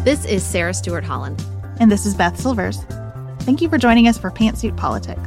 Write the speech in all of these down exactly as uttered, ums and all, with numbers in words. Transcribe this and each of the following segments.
This is Sarah Stewart Holland. And this is Beth Silvers. Thank you for joining us for Pantsuit Politics.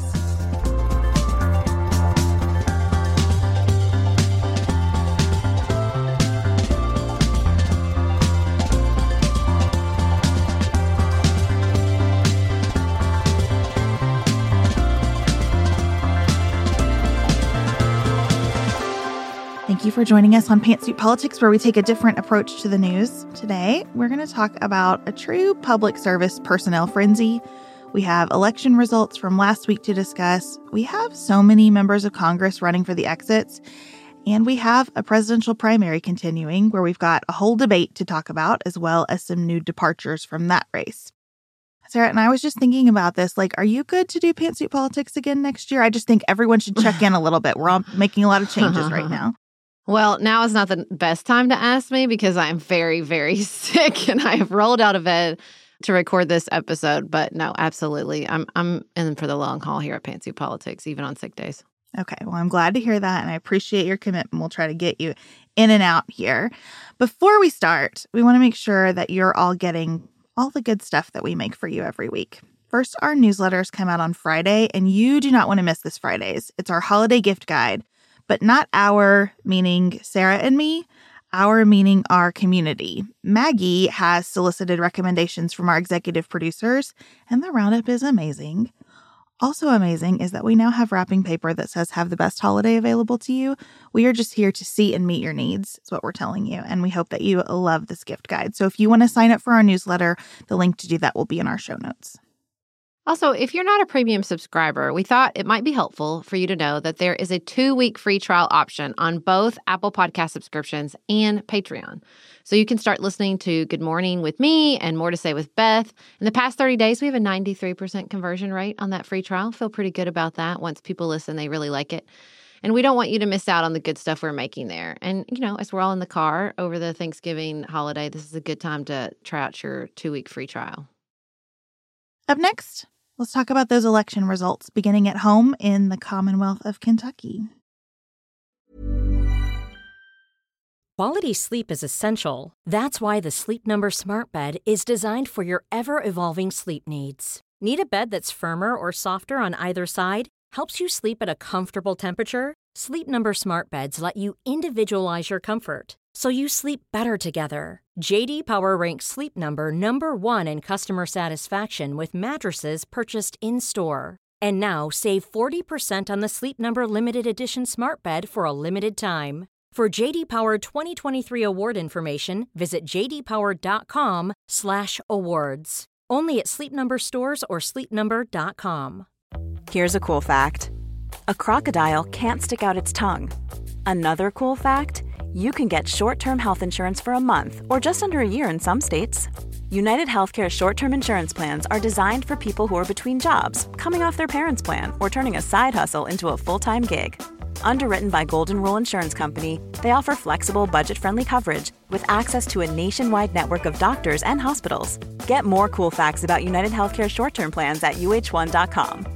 Thank you for joining us on Pantsuit Politics, where we take a different approach to the news. Today, we're going to talk about a true public service personnel frenzy. We have election results from last week to discuss. We have so many members of Congress running for the exits. And we have a presidential primary continuing, where we've got a whole debate to talk about, as well as some new departures from that race. Sarah, and I was just thinking about this. Like, are you good to do Pantsuit Politics again next year? I just think everyone should check in a little bit. We're all making a lot of changes right now. Well, now is not the best time to ask me because I'm very, very sick and I have rolled out of bed to record this episode. But no, absolutely. I'm I'm in for the long haul here at Pantsuit Politics, even on sick days. Okay, well, I'm glad to hear that, and I appreciate your commitment. We'll try to get you in and out here. Before we start, we want to make sure that you're all getting all the good stuff that we make for you every week. First, our newsletters come out on Friday, and you do not want to miss this Fridays. It's our holiday gift guide. But not our, meaning Sarah and me, our meaning our community. Maggie has solicited recommendations from our executive producers, and the roundup is amazing. Also amazing is that we now have wrapping paper that says have the best holiday available to you. We are just here to see and meet your needs, is what we're telling you, and we hope that you love this gift guide. So if you want to sign up for our newsletter, the link to do that will be in our show notes. Also, if you're not a premium subscriber, we thought it might be helpful for you to know that there is a two-week free trial option on both Apple Podcast subscriptions and Patreon. So you can start listening to Good Morning with me and More to Say with Beth. In the past thirty days, we have a ninety-three percent conversion rate on that free trial. Feel pretty good about that. Once people listen, they really like it. And we don't want you to miss out on the good stuff we're making there. And, you know, as we're all in the car over the Thanksgiving holiday, this is a good time to try out your two-week free trial. Up next, let's talk about those election results beginning at home in the Commonwealth of Kentucky. Quality sleep is essential. That's why the Sleep Number Smart Bed is designed for your ever-evolving sleep needs. Need a bed that's firmer or softer on either side? Helps you sleep at a comfortable temperature? Sleep Number Smart Beds let you individualize your comfort, so you sleep better together. J D Power ranks Sleep Number number one in customer satisfaction with mattresses purchased in-store. And now save forty percent on the Sleep Number Limited Edition Smart Bed for a limited time. For J D Power twenty twenty-three award information, visit jdpower.com slash awards. Only at Sleep Number stores or sleep number dot com. Here's a cool fact. A crocodile can't stick out its tongue. Another cool fact, you can get short-term health insurance for a month or just under a year in some states. United Healthcare short-term insurance plans are designed for people who are between jobs, coming off their parents' plan, or turning a side hustle into a full-time gig. Underwritten by Golden Rule Insurance Company, they offer flexible, budget-friendly coverage with access to a nationwide network of doctors and hospitals. Get more cool facts about United Healthcare short-term plans at U H one dot com.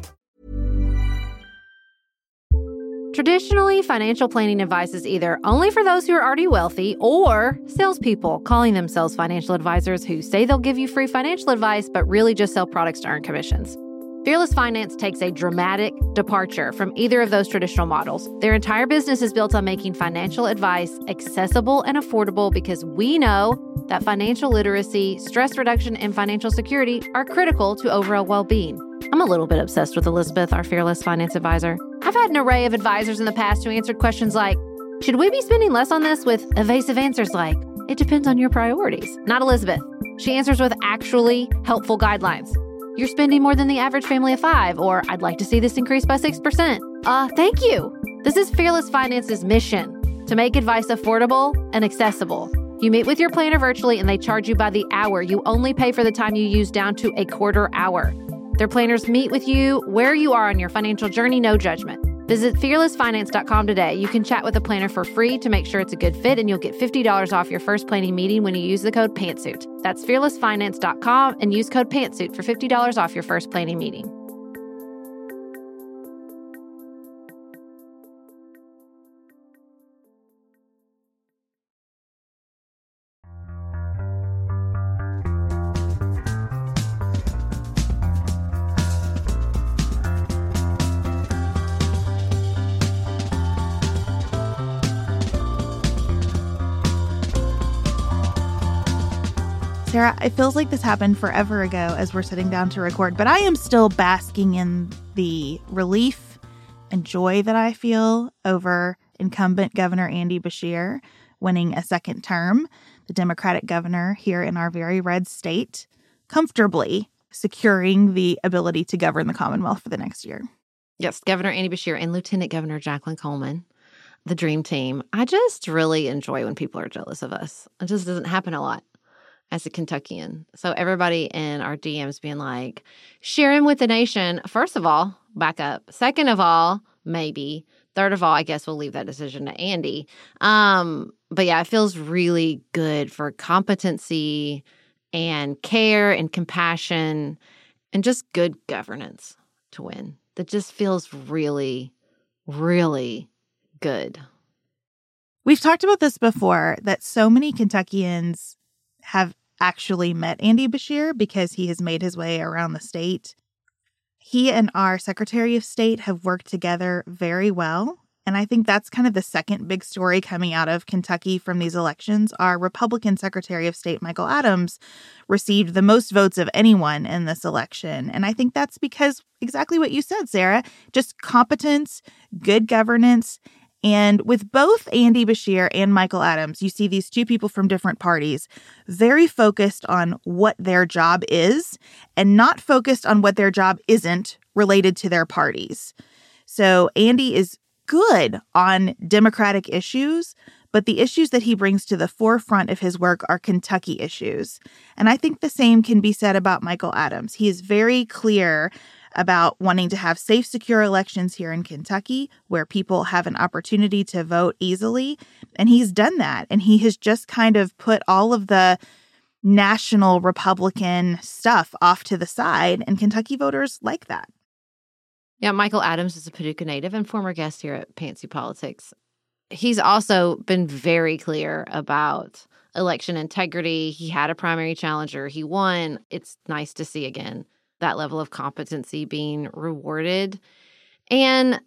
Traditionally, financial planning advice is either only for those who are already wealthy or salespeople calling themselves financial advisors who say they'll give you free financial advice but really just sell products to earn commissions. Fearless Finance takes a dramatic departure from either of those traditional models. Their entire business is built on making financial advice accessible and affordable because we know that financial literacy, stress reduction, and financial security are critical to overall well-being. I'm a little bit obsessed with Elizabeth, our Fearless Finance advisor. I've had an array of advisors in the past who answered questions like, should we be spending less on this, with evasive answers like, it depends on your priorities. Not Elizabeth. She answers with actually helpful guidelines. You're spending more than the average family of five, or I'd like to see this increase by six percent. Uh, thank you. This is Fearless Finance's mission, to make advice affordable and accessible. You meet with your planner virtually and they charge you by the hour. You only pay for the time you use down to a quarter hour. Their planners meet with you where you are on your financial journey, no judgment. Visit fearless finance dot com today. You can chat with a planner for free to make sure it's a good fit, and you'll get fifty dollars off your first planning meeting when you use the code PANTSUIT. That's fearless finance dot com and use code PANTSUIT for fifty dollars off your first planning meeting. Sarah, it feels like this happened forever ago as we're sitting down to record, but I am still basking in the relief and joy that I feel over incumbent Governor Andy Beshear winning a second term, the Democratic governor here in our very red state, comfortably securing the ability to govern the Commonwealth for the next year. Yes, Governor Andy Beshear and Lieutenant Governor Jacqueline Coleman, the dream team. I just really enjoy when people are jealous of us. It just doesn't happen a lot as a Kentuckian. So everybody in our D Ms being like, share him with the nation. First of all, back up. Second of all, maybe. Third of all, I guess we'll leave that decision to Andy. Um, but yeah, it feels really good for competency and care and compassion and just good governance to win. That just feels really, really good. We've talked about this before, that so many Kentuckians have actually met Andy Beshear because he has made his way around the state. He and our Secretary of State have worked together very well. And I think that's kind of the second big story coming out of Kentucky from these elections. Our Republican Secretary of State, Michael Adams, received the most votes of anyone in this election. And I think that's because exactly what you said, Sarah, just competence, good governance. And with both Andy Beshear and Michael Adams, you see these two people from different parties very focused on what their job is and not focused on what their job isn't related to their parties. So Andy is good on Democratic issues, but the issues that he brings to the forefront of his work are Kentucky issues. And I think the same can be said about Michael Adams. He is very clear about wanting to have safe, secure elections here in Kentucky where people have an opportunity to vote easily. And he's done that. And he has just kind of put all of the national Republican stuff off to the side. And Kentucky voters like that. Yeah, Michael Adams is a Paducah native and former guest here at Pantsuit Politics. He's also been very clear about election integrity. He had a primary challenger. He won. It's nice to see again that level of competency being rewarded. And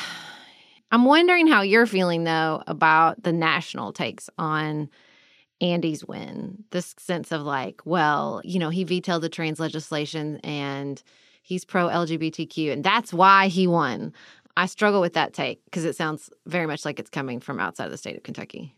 I'm wondering how you're feeling, though, about the national takes on Andy's win. This sense of like, well, you know, he vetoed the trans legislation and he's pro-L G B T Q, and that's why he won. I struggle with that take because it sounds very much like it's coming from outside of the state of Kentucky.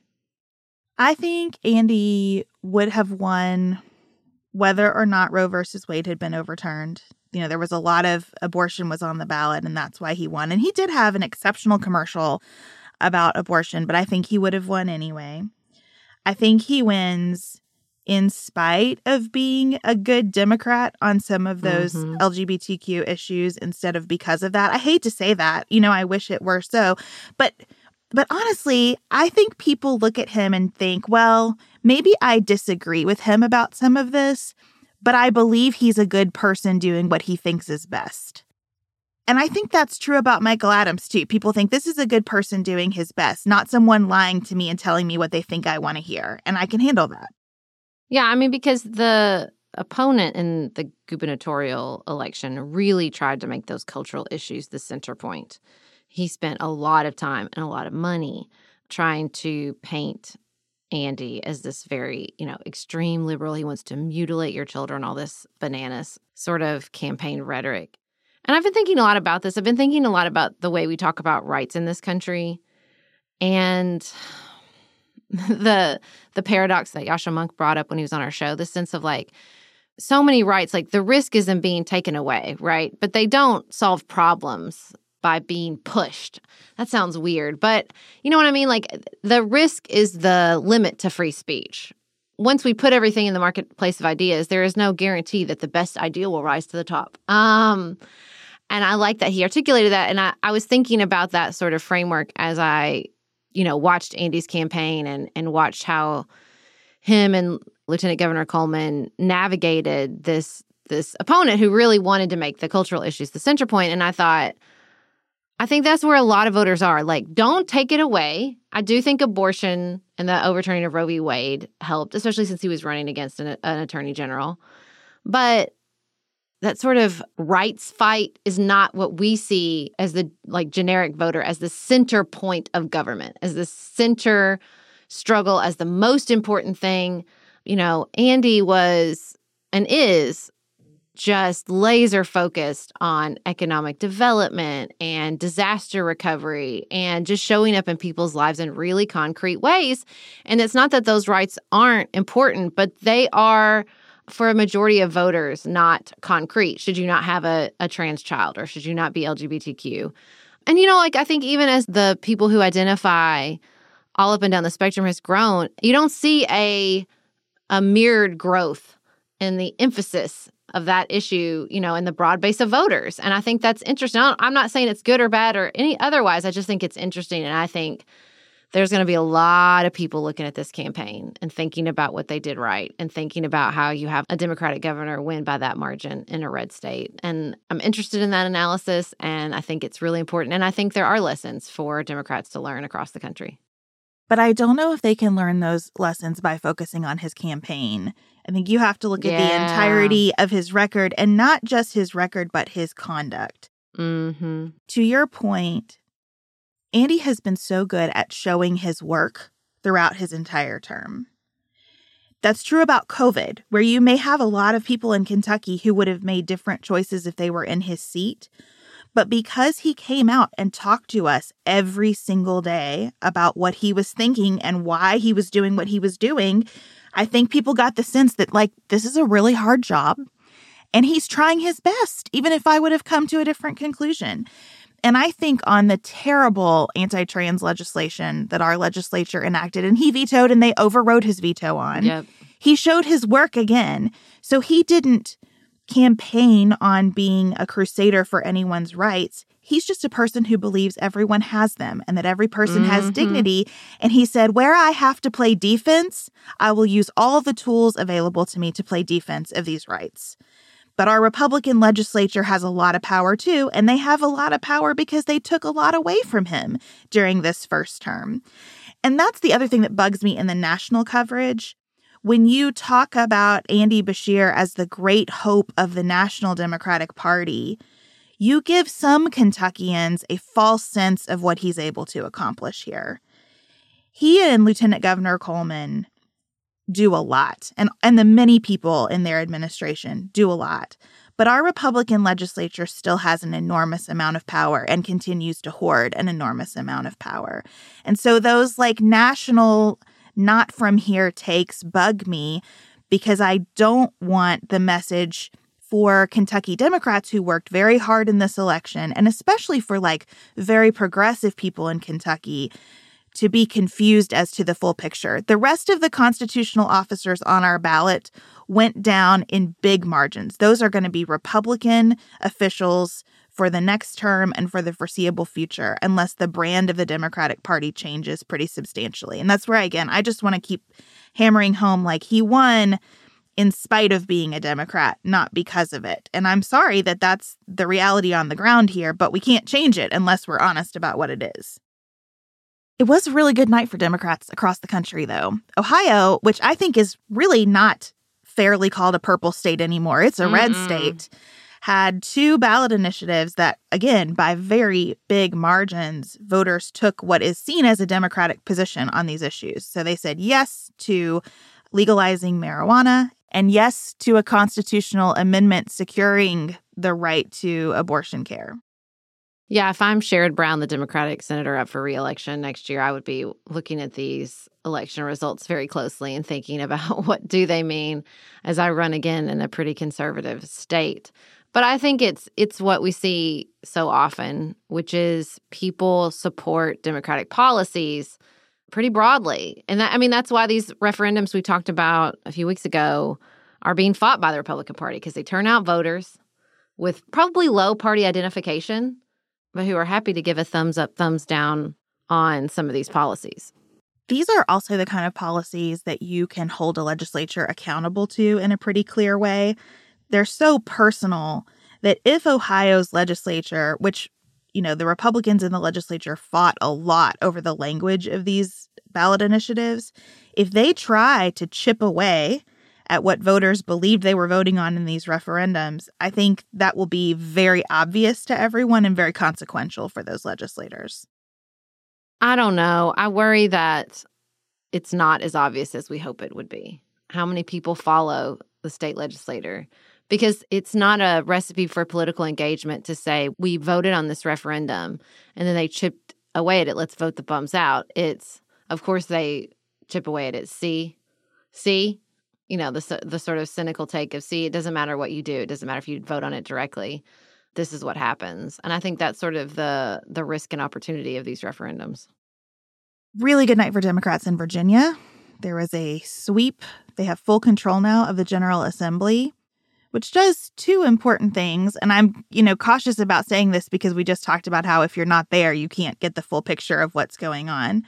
I think Andy would have won whether or not Roe versus Wade had been overturned. You know, there was a lot of abortion was on the ballot, and that's why he won. And he did have an exceptional commercial about abortion, but I think he would have won anyway. I think he wins in spite of being a good Democrat on some of those mm-hmm. L G B T Q issues instead of because of that. I hate to say that. You know, I wish it were so. But but honestly, I think people look at him and think, well, maybe I disagree with him about some of this, but I believe he's a good person doing what he thinks is best. And I think that's true about Michael Adams, too. People think this is a good person doing his best, not someone lying to me and telling me what they think I want to hear. And I can handle that. Yeah, I mean, because the opponent in the gubernatorial election really tried to make those cultural issues the center point. He spent a lot of time and a lot of money trying to paint Andy as this very, you know, extreme liberal. He wants to mutilate your children, all this bananas sort of campaign rhetoric. And I've been thinking a lot about this. I've been thinking a lot about the way we talk about rights in this country. And the the paradox that Yasha Monk brought up when he was on our show, the sense of like so many rights, like the risk is in being taken away, right? But they don't solve problems by being pushed. That sounds weird, but you know what I mean? Like the risk is the limit to free speech. Once we put everything in the marketplace of ideas, there is no guarantee that the best idea will rise to the top. Um, and I like that he articulated that. And I, I was thinking about that sort of framework as I you know, watched Andy's campaign and, and watched how him and Lieutenant Governor Coleman navigated this this opponent who really wanted to make the cultural issues the center point. And I thought, I think that's where a lot of voters are. Like, don't take it away. I do think abortion and the overturning of Roe v. Wade helped, especially since he was running against an, an attorney general. But that sort of rights fight is not what we see as the like generic voter, as the center point of government, as the center struggle, as the most important thing. you know, Andy was and is just laser focused on economic development and disaster recovery and just showing up in people's lives in really concrete ways. And it's not that those rights aren't important, but they are, for a majority of voters, not concrete. Should you not have a, a trans child, or should you not be L G B T Q? And, you know, like, I think even as the people who identify all up and down the spectrum has grown, you don't see a a mirrored growth in the emphasis of that issue, you know, in the broad base of voters. And I think that's interesting. I'm not saying it's good or bad or any otherwise. I just think it's interesting. And I think there's going to be a lot of people looking at this campaign and thinking about what they did right and thinking about how you have a Democratic governor win by that margin in a red state. And I'm interested in that analysis, and I think it's really important. And I think there are lessons for Democrats to learn across the country. But I don't know if they can learn those lessons by focusing on his campaign. I think you have to look Yeah. at the entirety of his record, and not just his record, but his conduct. Mm-hmm. To your point, Andy has been so good at showing his work throughout his entire term. That's true about COVID, where you may have a lot of people in Kentucky who would have made different choices if they were in his seat. But because he came out and talked to us every single day about what he was thinking and why he was doing what he was doing, I think people got the sense that, like, this is a really hard job and he's trying his best, even if I would have come to a different conclusion. And I think on the terrible anti-trans legislation that our legislature enacted and he vetoed and they overrode his veto on, Yep. he showed his work again. So he didn't campaign on being a crusader for anyone's rights. He's just a person who believes everyone has them and that every person has Mhm. dignity. And he said, where I have to play defense, I will use all the tools available to me to play defense of these rights. But our Republican legislature has a lot of power too, and they have a lot of power because they took a lot away from him during this first term. And that's the other thing that bugs me in the national coverage. When you talk about Andy Beshear as the great hope of the National Democratic Party, you give some Kentuckians a false sense of what he's able to accomplish here. He and Lieutenant Governor Coleman do a lot, and, and the many people in their administration do a lot. But our Republican legislature still has an enormous amount of power and continues to hoard an enormous amount of power. And so those like national not from here takes bug me because I don't want the message for Kentucky Democrats who worked very hard in this election, and especially for like very progressive people in Kentucky, to be confused as to the full picture. The rest of the constitutional officers on our ballot went down in big margins. Those are going to be Republican officials for the next term and for the foreseeable future, unless the brand of the Democratic Party changes pretty substantially. And that's where, again, I just want to keep hammering home, like, he won in spite of being a Democrat, not because of it. And I'm sorry that that's the reality on the ground here, but we can't change it unless we're honest about what it is. It was a really good night for Democrats across the country, though. Ohio, which I think is really not fairly called a purple state anymore, it's a Mm-mm. red state, had two ballot initiatives that, again, by very big margins, voters took what is seen as a Democratic position on these issues. So they said yes to legalizing marijuana and yes to a constitutional amendment securing the right to abortion care. Yeah, if I'm Sherrod Brown, the Democratic senator up for re-election next year, I would be looking at these election results very closely and thinking about what do they mean as I run again in a pretty conservative state. But I think it's it's what we see so often, which is people support Democratic policies pretty broadly. And that, I mean, that's why these referendums we talked about a few weeks ago are being fought by the Republican Party, because they turn out voters with probably low party identification, but who are happy to give a thumbs up, thumbs down on some of these policies. These are also the kind of policies that you can hold a legislature accountable to in a pretty clear way. They're so personal that if Ohio's legislature, which, you know, the Republicans in the legislature fought a lot over the language of these ballot initiatives, if they try to chip away at what voters believed they were voting on in these referendums, I think that will be very obvious to everyone and very consequential for those legislators. I don't know. I worry that it's not as obvious as we hope it would be. how many people follow the state legislator. Because it's not a recipe for political engagement to say, we voted on this referendum, and then they chipped away at it. Let's vote the bums out. It's, of course, they chip away at it. See? See? You know, the, the sort of cynical take of, see, it doesn't matter what you do. It doesn't matter if you vote on it directly. This is what happens. And I think that's sort of the the risk and opportunity of these referendums. Really good night for Democrats in Virginia. There was a sweep. They have full control now of the General Assembly, which does two important things. And I'm, you know, cautious about saying this because we just talked about how if you're not there, you can't get the full picture of what's going on.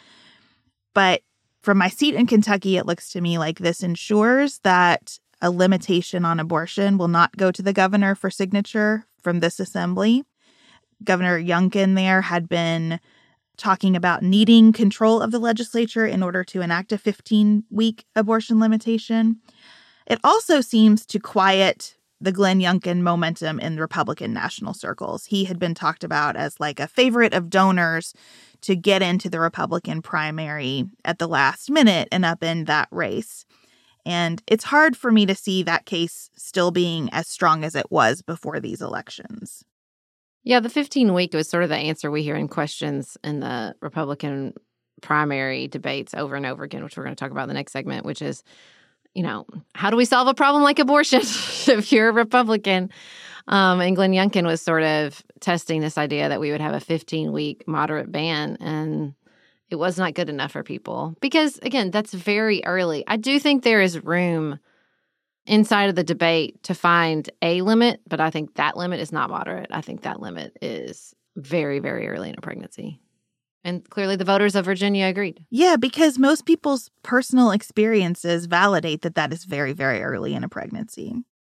But from my seat in Kentucky, it looks to me like this ensures that a limitation on abortion will not go to the governor for signature from this assembly. Governor Youngkin there had been talking about needing control of the legislature in order to enact a fifteen-week abortion limitation. It also seems to quiet the Glenn Youngkin momentum in Republican national circles. He had been talked about as like a favorite of donors to get into the Republican primary at the last minute and up in that race. And it's hard for me to see that case still being as strong as it was before these elections. Yeah, the fifteen-week was sort of the answer we hear in questions in the Republican primary debates over and over again, which we're going to talk about in the next segment, which is, you know, how do we solve a problem like abortion if you're a Republican? Um, and Glenn Youngkin was sort of testing this idea that we would have a fifteen-week moderate ban, and it was not good enough for people. Because, again, that's very early. I do think there is room inside of the debate to find a limit, but I think that limit is not moderate. I think that limit is very, very early in a pregnancy. And clearly the voters of Virginia agreed. Yeah, because most people's personal experiences validate that that is very, very early in a pregnancy.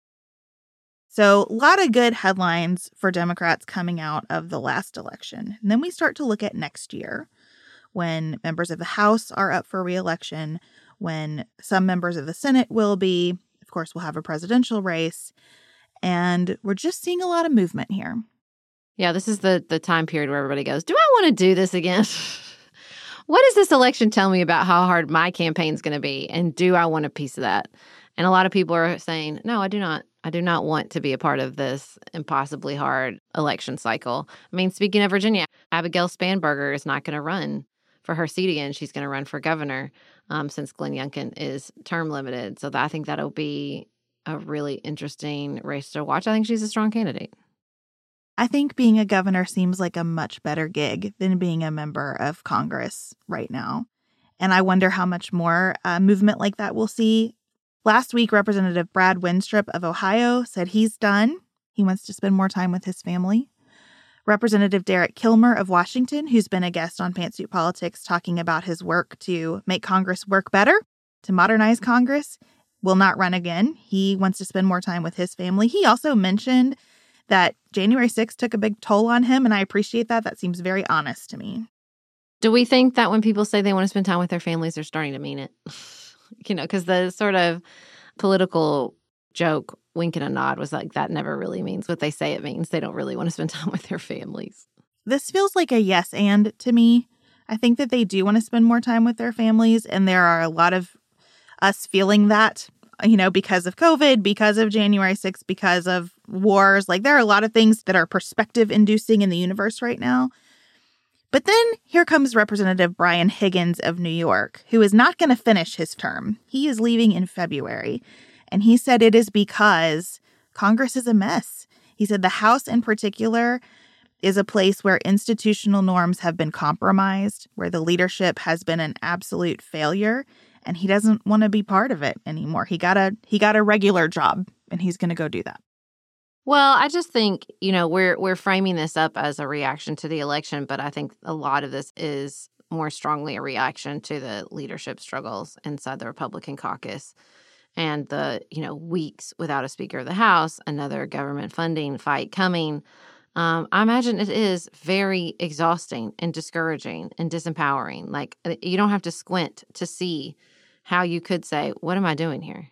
So a lot of good headlines for Democrats coming out of the last election. And then we start to look at next year when members of the House are up for re-election, when some members of the Senate will be. Of course, we'll have a presidential race. And we're just seeing a lot of movement here. Yeah, this is the the time period where everybody goes, do I want to do this again? What does this election tell me about how hard my campaign's going to be? And do I want a piece of that? And a lot of people are saying, no, I do not. I do not want to be a part of this impossibly hard election cycle. I mean, speaking of Virginia, Abigail Spanberger is not going to run for her seat again. She's going to run for governor um, since Glenn Youngkin is term limited. So that, I think that'll be a really interesting race to watch. I think she's a strong candidate. I think being a governor seems like a much better gig than being a member of Congress right now. And I wonder how much more uh, movement like that we'll see. Last week, Representative Brad Winstrup of Ohio said he's done. He wants to spend more time with his family. Representative Derek Kilmer of Washington, who's been a guest on Pantsuit Politics talking about his work to make Congress work better, to modernize Congress, will not run again. He wants to spend more time with his family. He also mentioned that January sixth took a big toll on him, and I appreciate that. That seems very honest to me. Do we think that when people say they want to spend time with their families, they're starting to mean it? You know, because the sort of political joke, wink and a nod, was like, that never really means what they say it means. They don't really want to spend time with their families. This feels like a yes and to me. I think that they do want to spend more time with their families, and there are a lot of us feeling that, you know, because of COVID, because of January sixth, because of wars. Like, there are a lot of things that are perspective-inducing in the universe right now. But then here comes Representative Brian Higgins of New York, who is not going to finish his term. He is leaving in February. And he said it is because Congress is a mess. He said the House in particular is a place where institutional norms have been compromised, where the leadership has been an absolute failure, and he doesn't want to be part of it anymore. He got a he got a regular job, and he's going to go do that. Well, I just think, you know, we're we're framing this up as a reaction to the election, but I think a lot of this is more strongly a reaction to the leadership struggles inside the Republican caucus and the, you know, weeks without a Speaker of the House, another government funding fight coming. Um, I imagine it is very exhausting and discouraging and disempowering. Like, you don't have to squint to see how you could say, what am I doing here?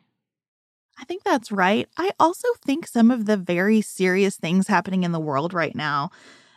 I think that's right. I also think some of the very serious things happening in the world right now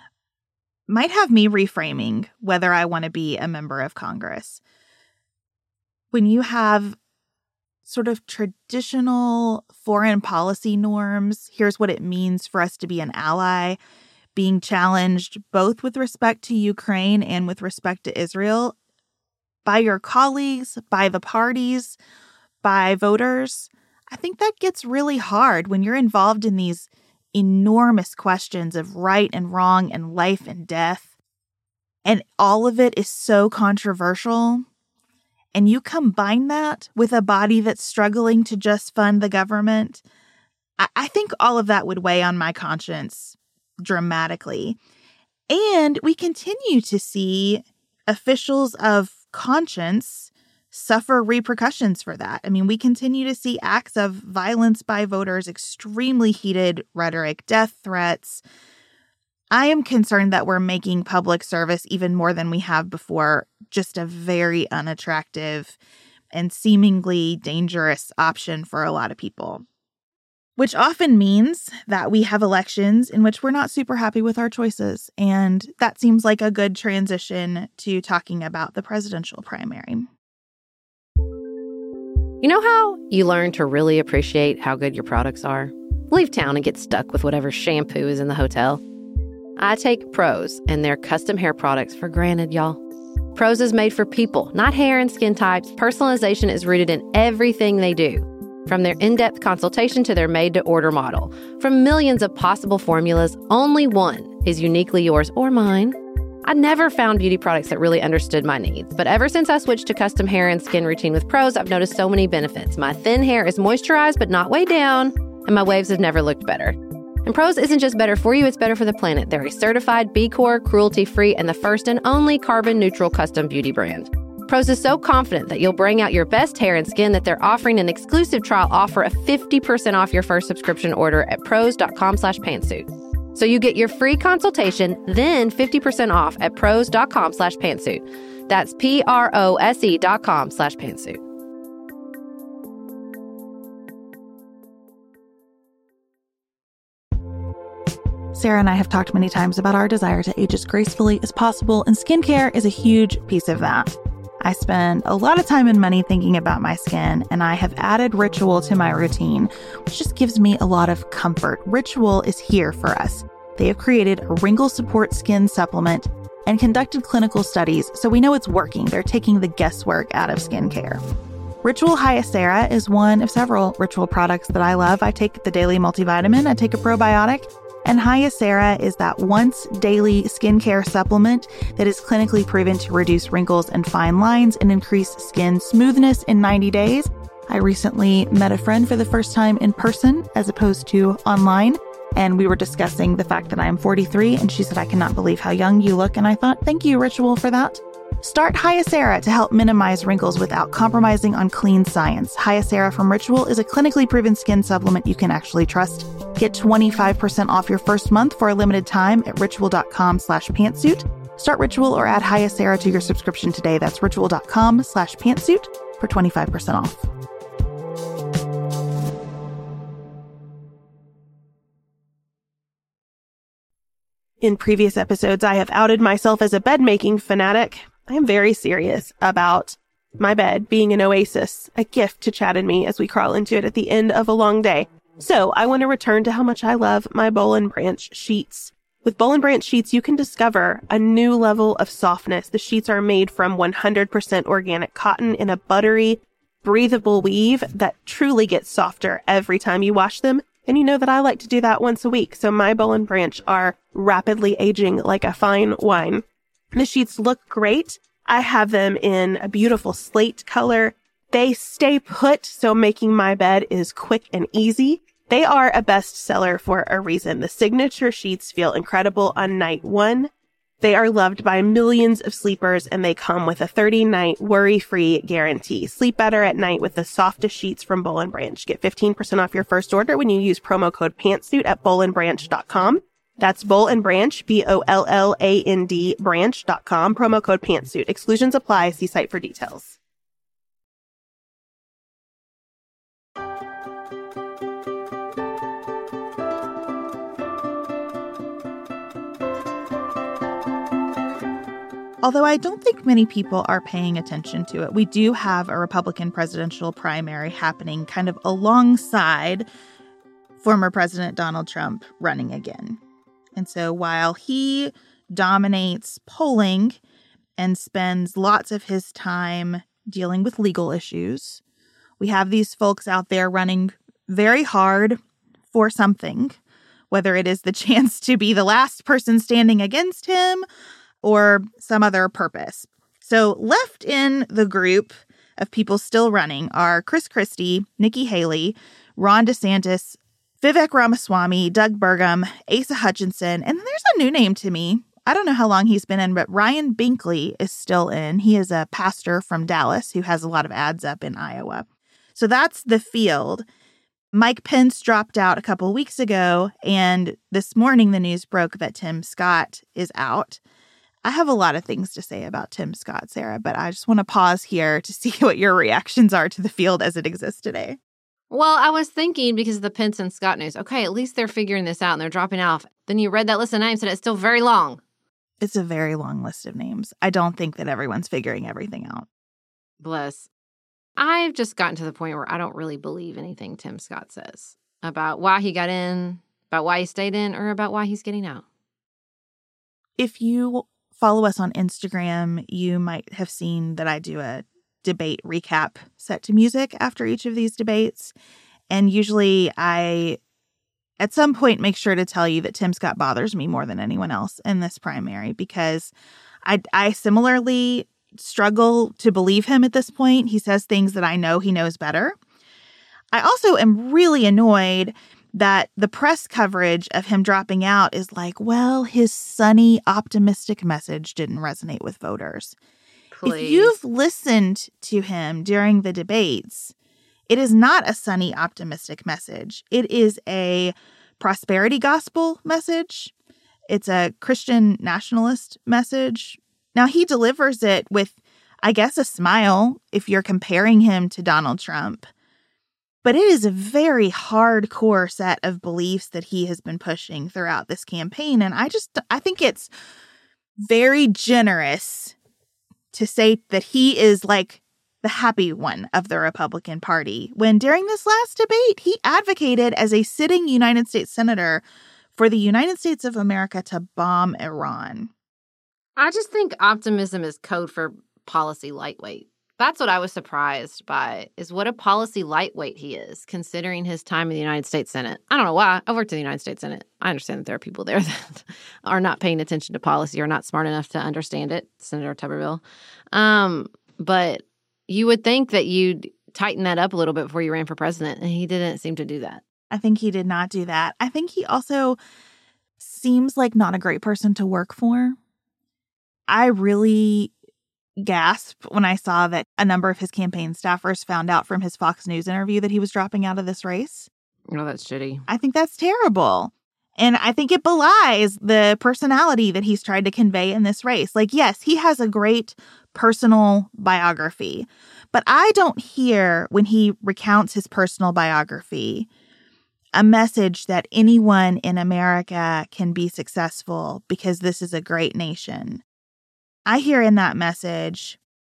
might have me reframing whether I want to be a member of Congress. When you have sort of traditional foreign policy norms. Here's what it means for us to be an ally, being challenged both with respect to Ukraine and with respect to Israel by your colleagues, by the parties, by voters. I think that gets really hard when you're involved in these enormous questions of right and wrong and life and death. And all of it is so controversial. And you combine that with a body that's struggling to just fund the government. I, I think all of that would weigh on my conscience dramatically. And we continue to see officials of conscience suffer repercussions for that. I mean, we continue to see acts of violence by voters, extremely heated rhetoric, death threats. I am concerned that we're making public service, even more than we have before, just a very unattractive and seemingly dangerous option for a lot of people. Which often means that we have elections in which we're not super happy with our choices. And that seems like a good transition to talking about the presidential primary. You know how you learn to really appreciate how good your products are? Leave town and get stuck with whatever shampoo is in the hotel. I take Prose and their custom hair products for granted, y'all. Prose is made for people, not hair and skin types. Personalization is rooted in everything they do. From their in-depth consultation to their made-to-order model. From millions of possible formulas, only one is uniquely yours or mine. I never found beauty products that really understood my needs, but ever since I switched to custom hair and skin routine with Prose, I've noticed so many benefits. My thin hair is moisturized but not weighed down, and my waves have never looked better. And Prose isn't just better for you, it's better for the planet. They're a certified B Corp, cruelty-free, and the first and only carbon-neutral custom beauty brand. Prose is so confident that you'll bring out your best hair and skin that they're offering an exclusive trial offer of fifty percent off your first subscription order at prose.com slash pantsuit. So you get your free consultation, then fifty percent off at prose.com slash pantsuit. That's P-R-O-S-E dot com slash pantsuit. Sarah and I have talked many times about our desire to age as gracefully as possible, and skincare is a huge piece of that. I spend a lot of time and money thinking about my skin, and I have added Ritual to my routine, which just gives me a lot of comfort. Ritual is here for us. They have created a wrinkle support skin supplement and conducted clinical studies, so we know it's working. They're taking the guesswork out of skincare. Ritual Hyacera is one of several Ritual products that I love. I take the daily multivitamin, I take a probiotic, and Hyacera is that once daily skincare supplement that is clinically proven to reduce wrinkles and fine lines and increase skin smoothness in ninety days. I recently met a friend for the first time in person as opposed to online, and we were discussing the fact that I am forty-three, and she said, "I cannot believe how young you look." And I thought, thank you, Ritual, for that. Start Hyacera to help minimize wrinkles without compromising on clean science. Hyacera from Ritual is a clinically proven skin supplement you can actually trust. Get twenty-five percent off your first month for a limited time at ritual.com slash pantsuit. Start Ritual or add Hyacera to your subscription today. That's ritual.com slash pantsuit for twenty-five percent off. In previous episodes, I have outed myself as a bed-making fanatic. I am very serious about my bed being an oasis, a gift to Chad and me as we crawl into it at the end of a long day. So I want to return to how much I love my Boll and Branch sheets. With Boll and Branch sheets, you can discover a new level of softness. The sheets are made from one hundred percent organic cotton in a buttery, breathable weave that truly gets softer every time you wash them. And you know that I like to do that once a week. So my Boll and Branch are rapidly aging like a fine wine. The sheets look great. I have them in a beautiful slate color. They stay put, so making my bed is quick and easy. They are a bestseller for a reason. The signature sheets feel incredible on night one. They are loved by millions of sleepers, and they come with a thirty-night worry-free guarantee. Sleep better at night with the softest sheets from Boll and Branch. Get fifteen percent off your first order when you use promo code PANTSUIT at boll and branch dot com. That's Boll and Branch, B O L L A N D, branch dot com, promo code PANTSUIT. Exclusions apply. See site for details. although I don't think many people are paying attention to it. We do have a Republican presidential primary happening kind of alongside former President Donald Trump running again. And so while he dominates polling and spends lots of his time dealing with legal issues, we have these folks out there running very hard for something, whether it is the chance to be the last person standing against him or some other purpose. So left in the group of people still running are Chris Christie, Nikki Haley, Ron DeSantis, Vivek Ramaswamy, Doug Burgum, Asa Hutchinson, and there's a new name to me. I don't know how long he's been in, but Ryan Binkley is still in. He is a pastor from Dallas who has a lot of ads up in Iowa. So that's the field. Mike Pence dropped out a couple weeks ago, and this morning the news broke that Tim Scott is out. I have a lot of things to say about Tim Scott, Sarah, but I just want to pause here to see what your reactions are to the field as it exists today. Well, I was thinking because of the Pence and Scott news, okay, at least they're figuring this out and they're dropping off. Then you read that list of names and it's still very long. It's a very long list of names. I don't think that everyone's figuring everything out. Bless. I've just gotten to the point where I don't really believe anything Tim Scott says about why he got in, about why he stayed in, or about why he's getting out. If you follow us on Instagram, you might have seen that I do a debate recap set to music after each of these debates. And usually I, at some point, make sure to tell you that Tim Scott bothers me more than anyone else in this primary because I, I similarly struggle to believe him at this point. He says things that I know he knows better. I also am really annoyed that the press coverage of him dropping out is like, well, his sunny, optimistic message didn't resonate with voters. Please. If you've listened to him during the debates, it is not a sunny, optimistic message. It is a prosperity gospel message. It's a Christian nationalist message. Now, he delivers it with, I guess, a smile if you're comparing him to Donald Trump. But it is a very hardcore set of beliefs that he has been pushing throughout this campaign. And I just, I think it's very generous to say that he is like the happy one of the Republican Party, when during this last debate, he advocated as a sitting United States senator for the United States of America to bomb Iran. I just think optimism is code for policy lightweight. That's what I was surprised by, is what a policy lightweight he is, considering his time in the United States Senate. I don't know why. I've worked in the United States Senate. I understand that there are people there that are not paying attention to policy or not smart enough to understand it, Senator Tuberville. Um, but you would think that you'd tighten that up a little bit before you ran for president, and he didn't seem to do that. I think he did not do that. I think he also seems like not a great person to work for. I really gasped when I saw that a number of his campaign staffers found out from his Fox News interview that he was dropping out of this race. Oh, that's shitty. I think that's terrible. And I think it belies the personality that he's tried to convey in this race. Like, yes, he has a great personal biography, but I don't hear, when he recounts his personal biography, a message that anyone in America can be successful because this is a great nation. I hear in that message,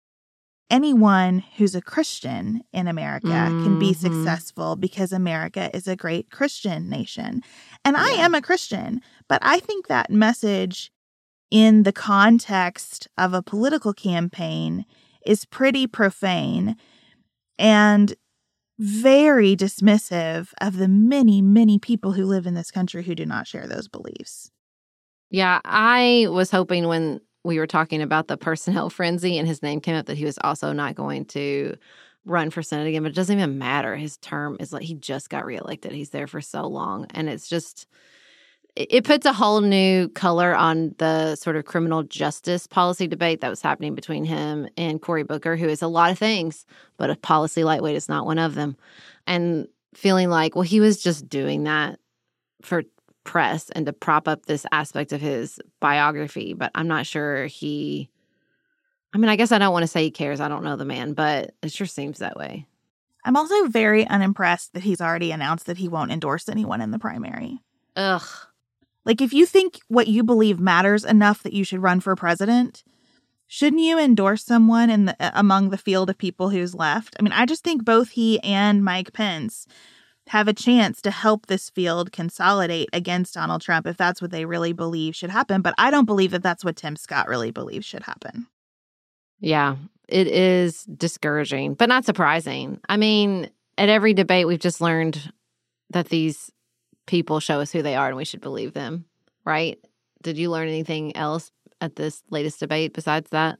anyone who's a Christian in America mm-hmm. can be successful because America is a great Christian nation. And yeah. I am a Christian, but I think that message in the context of a political campaign is pretty profane and very dismissive of the many, many people who live in this country who do not share those beliefs. Yeah, I was hoping when we were talking about the personnel frenzy and his name came up that he was also not going to run for Senate again, but it doesn't even matter. His term is like, he just got reelected. He's there for so long. And it's just, it puts a whole new color on the sort of criminal justice policy debate that was happening between him and Cory Booker, who is a lot of things, but a policy lightweight is not one of them. And feeling like, well, he was just doing that for press and to prop up this aspect of his biography, but I'm not sure he, I mean, I guess I don't want to say he cares. I don't know the man, but it sure seems that way. I'm also very unimpressed that he's already announced that he won't endorse anyone in the primary. Ugh. Like, if you think what you believe matters enough that you should run for president, shouldn't you endorse someone in the among the field of people who's left? I mean, I just think both he and Mike Pence have a chance to help this field consolidate against Donald Trump if that's what they really believe should happen. But I don't believe that that's what Tim Scott really believes should happen. Yeah, it is discouraging, but not surprising. I mean, at every debate, we've just learned that these people show us who they are and we should believe them, right? Did you learn anything else at this latest debate besides that?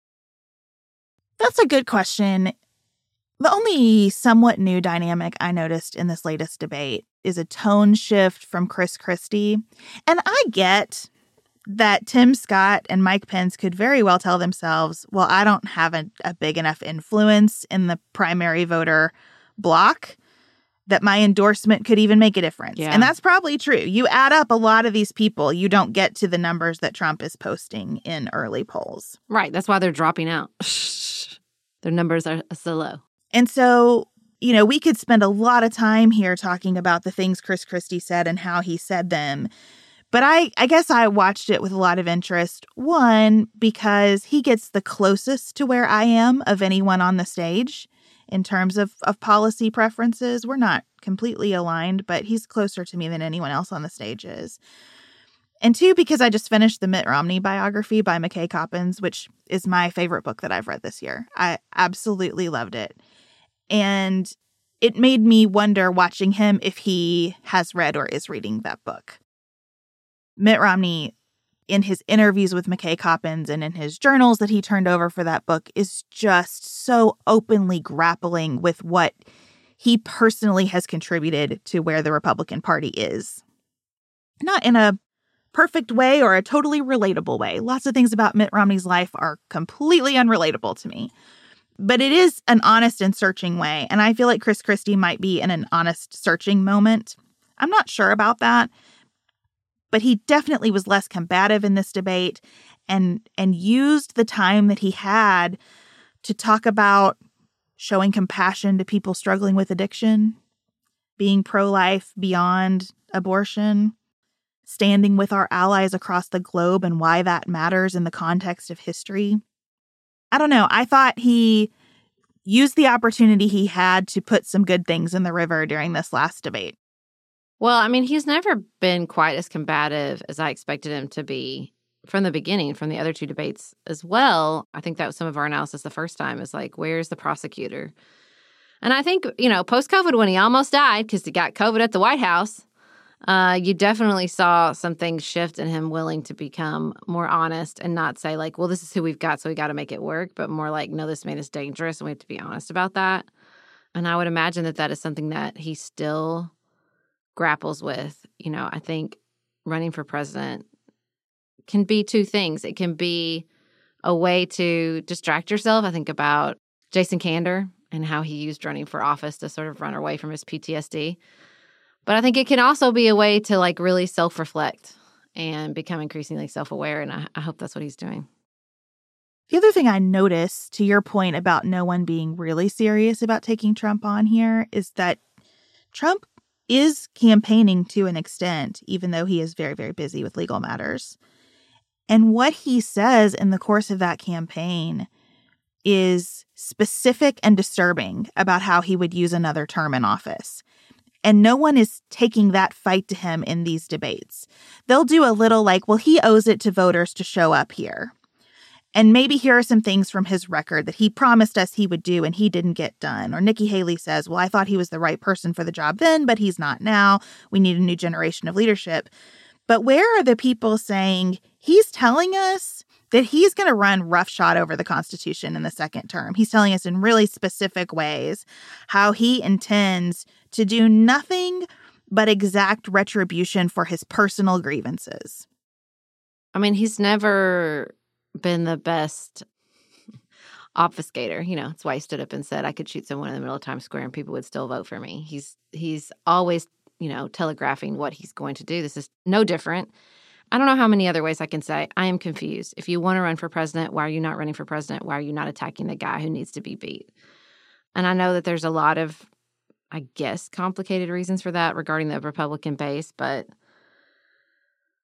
That's a good question. The only somewhat new dynamic I noticed in this latest debate is a tone shift from Chris Christie. And I get that Tim Scott and Mike Pence could very well tell themselves, well, I don't have a, a big enough influence in the primary voter block that my endorsement could even make a difference. Yeah. And that's probably true. You add up a lot of these people, you don't get to the numbers that Trump is posting in early polls. Right. That's why they're dropping out. Their numbers are so low. And so, you know, we could spend a lot of time here talking about the things Chris Christie said and how he said them. But I, I guess I watched it with a lot of interest. One, because he gets the closest to where I am of anyone on the stage in terms of, of policy preferences. We're not completely aligned, but he's closer to me than anyone else on the stage is. And two, because I just finished the Mitt Romney biography by McKay Coppins, which is my favorite book that I've read this year. I absolutely loved it. And it made me wonder, watching him, if he has read or is reading that book. Mitt Romney, in his interviews with McKay Coppins and in his journals that he turned over for that book, is just so openly grappling with what he personally has contributed to where the Republican Party is. Not in a perfect way or a totally relatable way. Lots of things about Mitt Romney's life are completely unrelatable to me. But it is an honest and searching way. And I feel like Chris Christie might be in an honest searching moment. I'm not sure about that. But he definitely was less combative in this debate and and used the time that he had to talk about showing compassion to people struggling with addiction, being pro-life beyond abortion, standing with our allies across the globe and why that matters in the context of history. I don't know. I thought he used the opportunity he had to put some good things in the river during this last debate. Well, I mean, he's never been quite as combative as I expected him to be from the beginning, from the other two debates as well. I think that was some of our analysis the first time, is like, where's the prosecutor? And I think, you know, post-COVID, when he almost died because he got COVID at the White House, uh, you definitely saw some things shift in him willing to become more honest and not say like, well, this is who we've got, so we got to make it work, but more like, no, this man is dangerous and we have to be honest about that. And I would imagine that that is something that he still grapples with. You know, I think running for president can be two things. It can be a way to distract yourself. I think about Jason Kander and how he used running for office to sort of run away from his P T S D. But I think it can also be a way to like really self-reflect and become increasingly self-aware. And I, I hope that's what he's doing. The other thing I noticed, to your point about no one being really serious about taking Trump on here, is that Trump is campaigning to an extent, even though he is very, very busy with legal matters. And what he says in the course of that campaign is specific and disturbing about how he would use another term in office. And no one is taking that fight to him in these debates. They'll do a little like, well, he owes it to voters to show up here. And maybe here are some things from his record that he promised us he would do and he didn't get done. Or Nikki Haley says, well, I thought he was the right person for the job then, but he's not now. We need a new generation of leadership. But where are the people saying he's telling us that he's going to run roughshod over the Constitution in the second term? He's telling us in really specific ways how he intends to do nothing but exact retribution for his personal grievances. I mean, he's never been the best obfuscator. You know, that's why he stood up and said, I could shoot someone in the middle of Times Square and people would still vote for me. He's he's always, you know, telegraphing what he's going to do. This is no different. I don't know how many other ways I can say I am confused. If you want to run for president, why are you not running for president? Why are you not attacking the guy who needs to be beat? And I know that there's a lot of, I guess, complicated reasons for that regarding the Republican base, but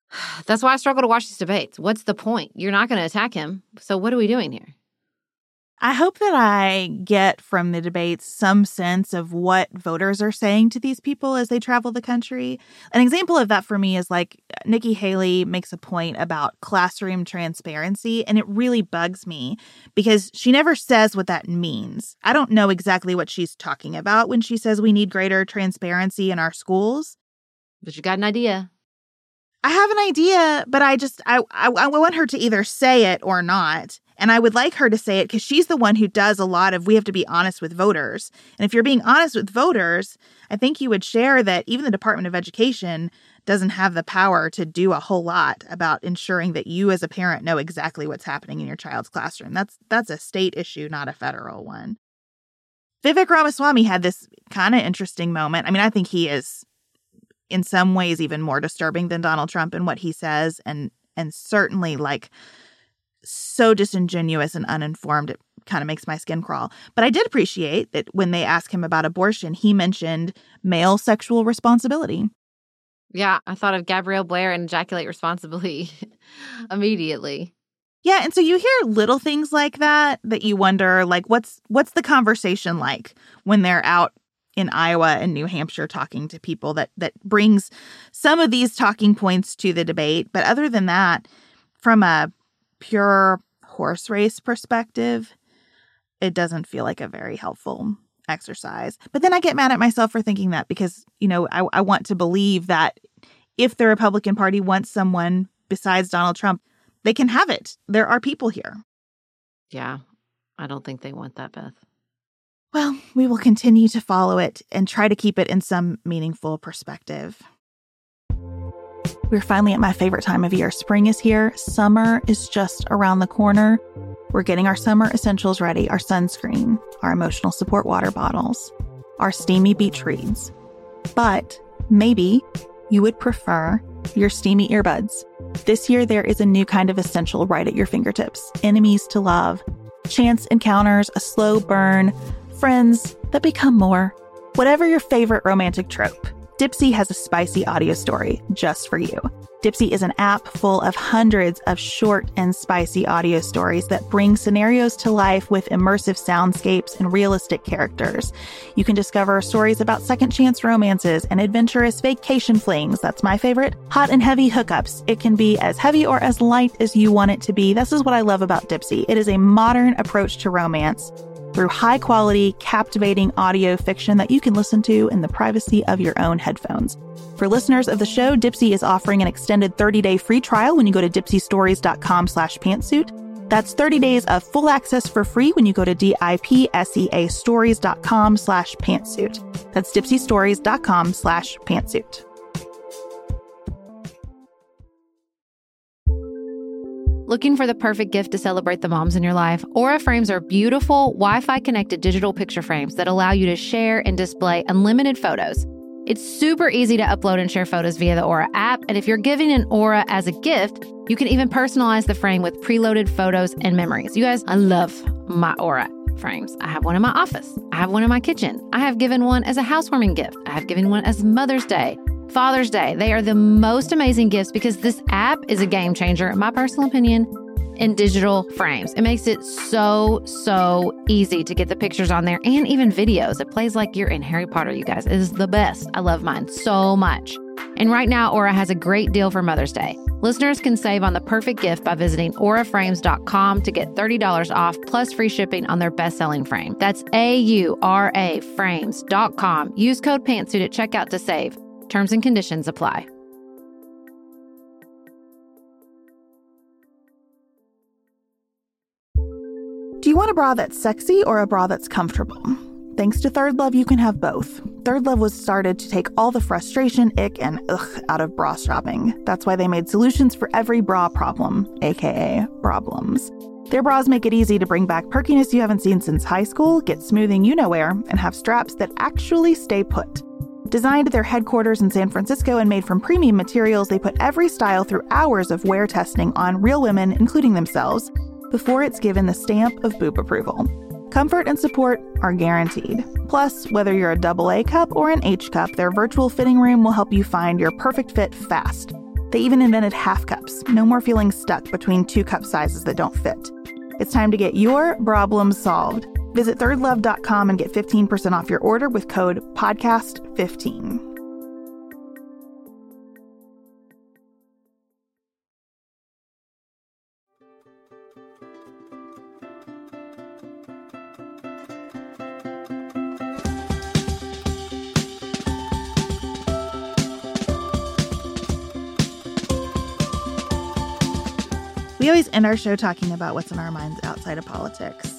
That's why I struggle to watch these debates. What's the point? You're not going to attack him. So what are we doing here? I hope that I get from the debates some sense of what voters are saying to these people as they travel the country. An example of that for me is like Nikki Haley makes a point about classroom transparency, and it really bugs me because she never says what that means. I don't know exactly what she's talking about when she says we need greater transparency in our schools. But you got an idea. I have an idea, but I just, I, I, I want her to either say it or not. And I would like her to say it because she's the one who does a lot of, we have to be honest with voters. And if you're being honest with voters, I think you would share that even the Department of Education doesn't have the power to do a whole lot about ensuring that you as a parent know exactly what's happening in your child's classroom. That's, that's a state issue, not a federal one. Vivek Ramaswamy had this kind of interesting moment. I mean, I think he is in some ways even more disturbing than Donald Trump in what he says, and and certainly like so disingenuous and uninformed, it kind of makes my skin crawl. But I did appreciate that when they asked him about abortion, he mentioned male sexual responsibility. Yeah, I thought of Gabrielle Blair and ejaculate responsibly immediately. Yeah, and so you hear little things like that that you wonder, like, what's what's the conversation like when they're out in Iowa and New Hampshire talking to people that that brings some of these talking points to the debate. But other than that, from a pure horse race perspective, it doesn't feel like a very helpful exercise. But then I get mad at myself for thinking that because, you know, I, I want to believe that if the Republican Party wants someone besides Donald Trump, they can have it. There are people here. Yeah, I don't think they want that, Beth. Well, we will continue to follow it and try to keep it in some meaningful perspective. We're finally at my favorite time of year. Spring is here. Summer is just around the corner. We're getting our summer essentials ready, our sunscreen, our emotional support water bottles, our steamy beach reads. But maybe you would prefer your steamy earbuds. This year, there is a new kind of essential right at your fingertips. Enemies to love, chance encounters, a slow burn, friends that become more. Whatever your favorite romantic trope, Dipsea has a spicy audio story just for you. Dipsea is an app full of hundreds of short and spicy audio stories that bring scenarios to life with immersive soundscapes and realistic characters. You can discover stories about second chance romances and adventurous vacation flings. That's my favorite. Hot and heavy hookups. It can be as heavy or as light as you want it to be. This is what I love about Dipsea. It is a modern approach to romance through high-quality, captivating audio fiction that you can listen to in the privacy of your own headphones. For listeners of the show, Dipsea is offering an extended thirty-day free trial when you go to dipseastories.com slash pantsuit. That's thirty days of full access for free when you go to D-I-P-S-E-A stories.com slash pantsuit. That's dipseastories.com slash pantsuit. Looking for the perfect gift to celebrate the moms in your life? Aura frames are beautiful, Wi-Fi connected digital picture frames that allow you to share and display unlimited photos. It's super easy to upload and share photos via the Aura app, and if you're giving an Aura as a gift, you can even personalize the frame with preloaded photos and memories. You guys, I love my Aura frames. I have one in my office. I have one in my kitchen. I have given one as a housewarming gift. I have given one as Mother's Day, Father's Day. They are the most amazing gifts because this app is a game changer, in my personal opinion, in digital frames. It makes it so, so easy to get the pictures on there and even videos. It plays like you're in Harry Potter, you guys. It is the best. I love mine so much. And right now, Aura has a great deal for Mother's Day. Listeners can save on the perfect gift by visiting aura frames dot com to get thirty dollars off plus free shipping on their best-selling frame. That's A U R A frames dot com. Use code PANTSUIT at checkout to save. Terms and conditions apply. Do you want a bra that's sexy or a bra that's comfortable? Thanks to Third Love, you can have both. Third Love was started to take all the frustration, ick, and ugh out of bra shopping. That's why they made solutions for every bra problem, aka problems. Their bras make it easy to bring back perkiness you haven't seen since high school, get smoothing you-know-where, and have straps that actually stay put. Designed at their headquarters in San Francisco and made from premium materials, they put every style through hours of wear testing on real women, including themselves, before it's given the stamp of boob approval. Comfort and support are guaranteed. Plus, whether you're a double A cup or an H cup, their virtual fitting room will help you find your perfect fit fast. They even invented half cups. No more feeling stuck between two cup sizes that don't fit. It's time to get your problems solved. Visit third love dot com and get fifteen percent off your order with code podcast fifteen. We always end our show talking about what's in our minds outside of politics.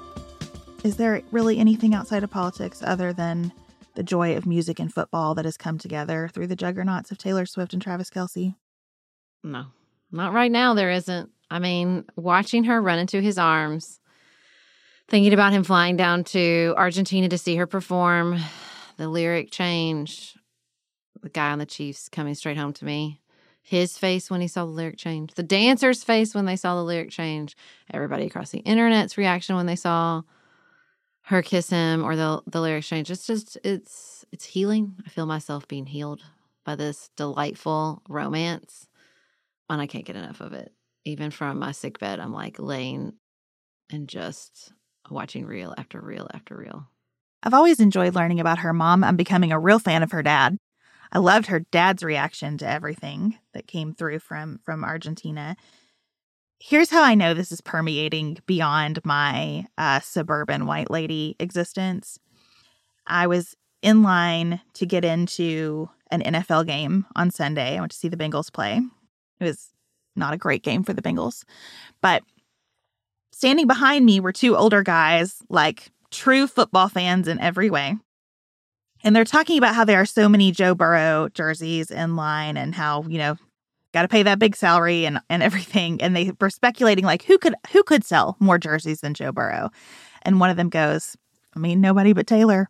Is there really anything outside of politics other than the joy of music and football that has come together through the juggernauts of Taylor Swift and Travis Kelce? No, not right now. There isn't. I mean, watching her run into his arms, thinking about him flying down to Argentina to see her perform, the lyric change, the guy on the Chiefs coming straight home to me. His face when he saw the lyric change. The dancer's face when they saw the lyric change. Everybody across the internet's reaction when they saw her kiss him or the the lyric change. It's just, it's it's healing. I feel myself being healed by this delightful romance. And I can't get enough of it. Even from my sick bed, I'm like laying and just watching reel after reel after reel. I've always enjoyed learning about her mom. I'm becoming a real fan of her dad. I loved her dad's reaction to everything that came through from, from Argentina. Here's how I know this is permeating beyond my uh, suburban white lady existence. I was in line to get into an N F L game on Sunday. I went to see the Bengals play. It was not a great game for the Bengals. But standing behind me were two older guys, like true football fans in every way. And they're talking about how there are so many Joe Burrow jerseys in line and how, you know, got to pay that big salary and, and everything. And they were speculating, like, who could who could sell more jerseys than Joe Burrow? And one of them goes, I mean, nobody but Taylor.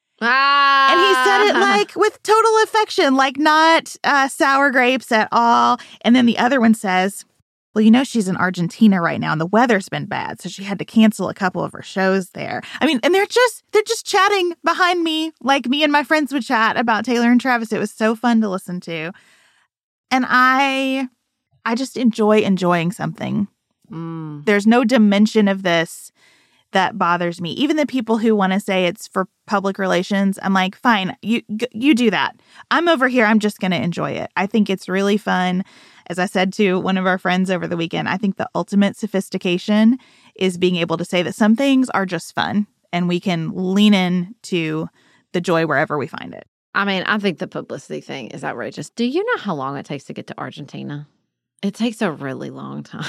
Ah! And he said it like with total affection, like not uh, sour grapes at all. And then the other one says, well, you know, she's in Argentina right now and the weather's been bad. So she had to cancel a couple of her shows there. I mean, and they're just they're just chatting behind me like me and my friends would chat about Taylor and Travis. It was so fun to listen to. And I I just enjoy enjoying something. Mm. There's no dimension of this that bothers me. Even the people who want to say it's for public relations, I'm like, fine, you you do that. I'm over here. I'm just going to enjoy it. I think it's really fun. As I said to one of our friends over the weekend, I think the ultimate sophistication is being able to say that some things are just fun and we can lean in to the joy wherever we find it. I mean, I think the publicity thing is outrageous. Do you know how long it takes to get to Argentina? It takes a really long time.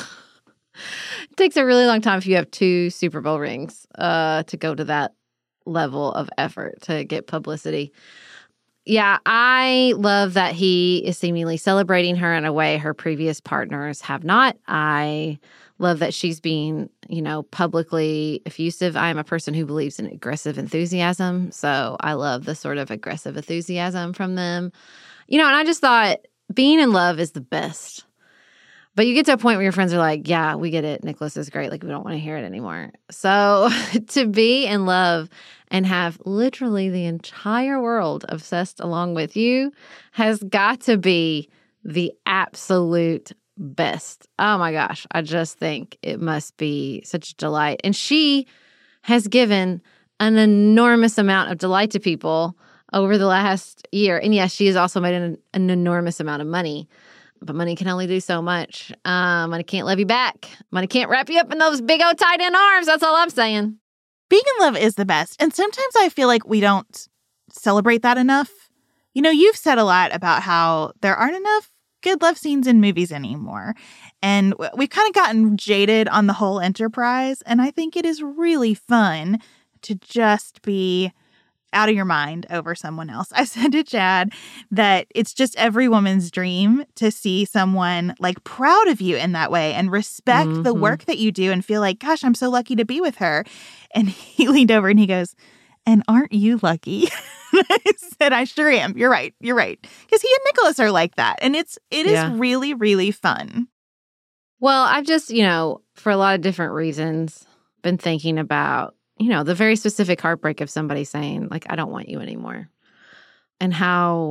It takes a really long time if you have two Super Bowl rings uh, to go to that level of effort to get publicity. Yeah, I love that he is seemingly celebrating her in a way her previous partners have not. I love that she's being, you know, publicly effusive. I am a person who believes in aggressive enthusiasm, so I love the sort of aggressive enthusiasm from them. You know, and I just thought being in love is the best. But you get to a point where your friends are like, yeah, we get it. Nicholas is great. Like, we don't want to hear it anymore. So to be in love and have literally the entire world obsessed along with you has got to be the absolute best. Oh my gosh. I just think it must be such a delight. And she has given an enormous amount of delight to people over the last year. And yes, she has also made an, an enormous amount of money. But money can only do so much. Um, money can't love you back. Money can't wrap you up in those big old tight end arms. That's all I'm saying. Being in love is the best. And sometimes I feel like we don't celebrate that enough. You know, you've said a lot about how there aren't enough good love scenes in movies anymore. And we've kind of gotten jaded on the whole enterprise. And I think it is really fun to just be out of your mind over someone else. I said to Chad that it's just every woman's dream to see someone like proud of you in that way and respect mm-hmm. the work that you do and feel like, gosh, I'm so lucky to be with her. And he leaned over and he goes, and aren't you lucky? I said, I sure am. You're right. You're right. Because he and Nicholas are like that. And it's, it is yeah. really, really fun. Well, I've just, you know, for a lot of different reasons, been thinking about, you know, the very specific heartbreak of somebody saying, like, I don't want you anymore. And how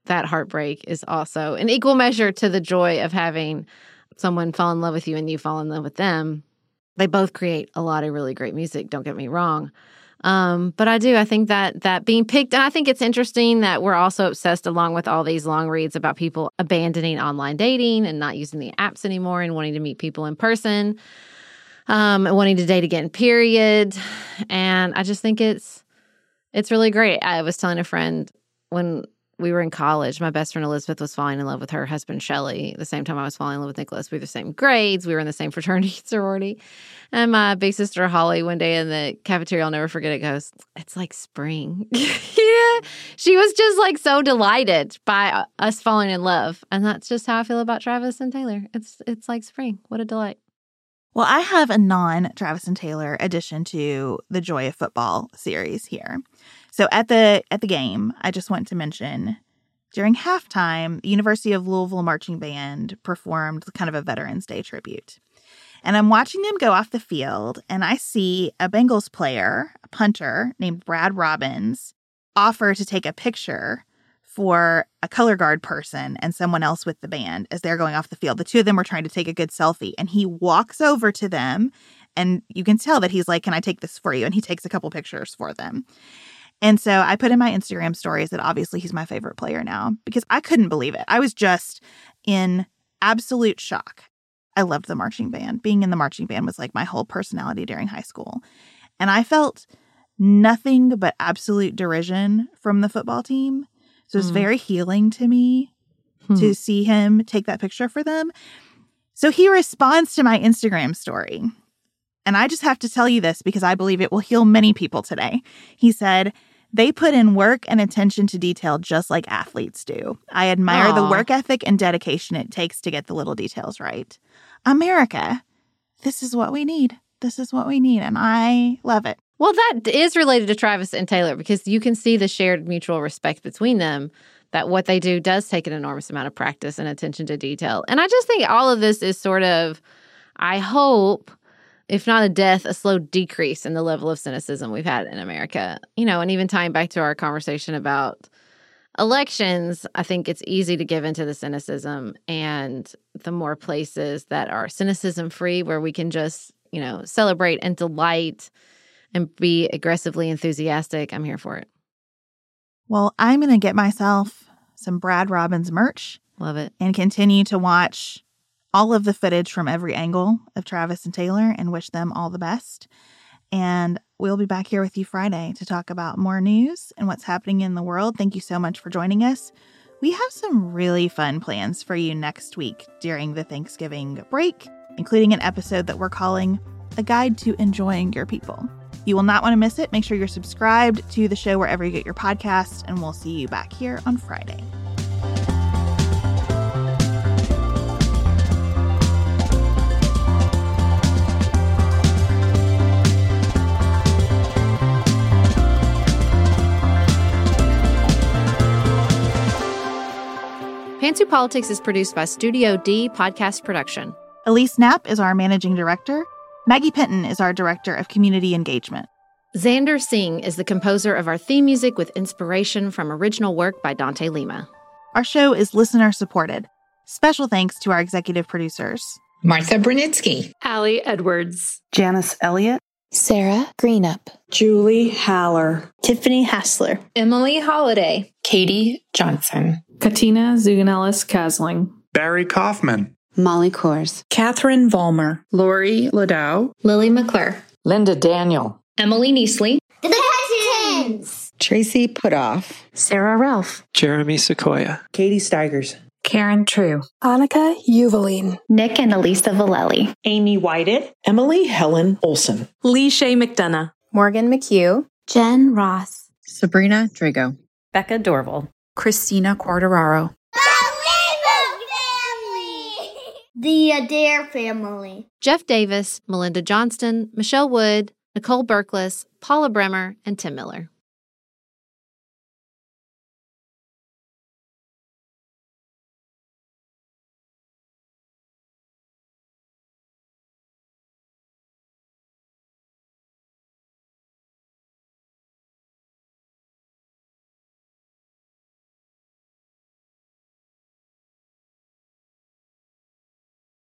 that heartbreak is also an equal measure to the joy of having someone fall in love with you and you fall in love with them. They both create a lot of really great music, don't get me wrong. Um, but I do, I think that that being picked, and I think it's interesting that we're also obsessed along with all these long reads about people abandoning online dating and not using the apps anymore and wanting to meet people in person, um, and wanting to date again, period. And I just think it's, it's really great. I was telling a friend when we were in college, my best friend Elizabeth was falling in love with her husband, Shelley, the same time I was falling in love with Nicholas. We were the same grades. We were in the same fraternity sorority. And my big sister, Holly, one day in the cafeteria, I'll never forget it, goes, it's like spring. Yeah. She was just like so delighted by us falling in love. And that's just how I feel about Travis and Taylor. It's, it's like spring. What a delight. Well, I have a non-Travis and Taylor addition to the Joy of Football series here. So at the at the game, I just want to mention, during halftime, the University of Louisville Marching Band performed kind of a Veterans Day tribute. And I'm watching them go off the field, and I see a Bengals player, a punter named Brad Robbins, offer to take a picture for a color guard person and someone else with the band as they're going off the field. The two of them were trying to take a good selfie, and he walks over to them, and you can tell that he's like, can I take this for you? And he takes a couple pictures for them. And so I put in my Instagram stories that obviously he's my favorite player now because I couldn't believe it. I was just in absolute shock. I loved the marching band. Being in the marching band was like my whole personality during high school. And I felt nothing but absolute derision from the football team. So it was mm. very healing to me hmm. to see him take that picture for them. So he responds to my Instagram story. And I just have to tell you this because I believe it will heal many people today. He said, they put in work and attention to detail just like athletes do. I admire Aww. the work ethic and dedication it takes to get the little details right. America, this is what we need. This is what we need. And I love it. Well, that is related to Travis and Taylor because you can see the shared mutual respect between them, that what they do does take an enormous amount of practice and attention to detail. And I just think all of this is sort of, I hope, if not a death, a slow decrease in the level of cynicism we've had in America. You know, and even tying back to our conversation about elections, I think it's easy to give into the cynicism. And the more places that are cynicism-free, where we can just, you know, celebrate and delight and be aggressively enthusiastic, I'm here for it. Well, I'm going to get myself some Brad Robbins merch. Love it. And continue to watch all of the footage from every angle of Travis and Taylor and wish them all the best. And we'll be back here with you Friday to talk about more news and what's happening in the world. Thank you so much for joining us. We have some really fun plans for you next week during the Thanksgiving break, including an episode that we're calling A Guide to Enjoying Your People. You will not want to miss it. Make sure you're subscribed to the show wherever you get your podcasts, and we'll see you back here on Friday. Pantsuit Politics is produced by Studio D Podcast Production. Elise Knapp is our managing director. Maggie Penton is our director of community engagement. Xander Singh is the composer of our theme music with inspiration from original work by Dante Lima. Our show is listener supported. Special thanks to our executive producers: Martha Brunitsky, Allie Edwards, Janice Elliott, Sarah Greenup, Julie Haller, Tiffany Hassler, Emily Holiday, Katie Johnson, Katina Zuganellis-Kasling, Barry Kaufman, Molly Kors, Catherine Vollmer, Lori Ladow, Lily McClure, Linda Daniel, Emily Neasley, The Hutchins, Tracy Putoff, Sarah Ralph, Jeremy Sequoia, Katie Steigers, Karen True, Annika Uvaline, Nick and Elisa Valelli, Amy Whited, Emily Helen Olson, Lee Shea McDonough, Morgan McHugh, Jen Ross, Sabrina Drago, Becca Dorval, Christina Quartararo, The Adair family. Jeff Davis, Melinda Johnston, Michelle Wood, Nicole Berkless, Paula Bremer, and Tim Miller.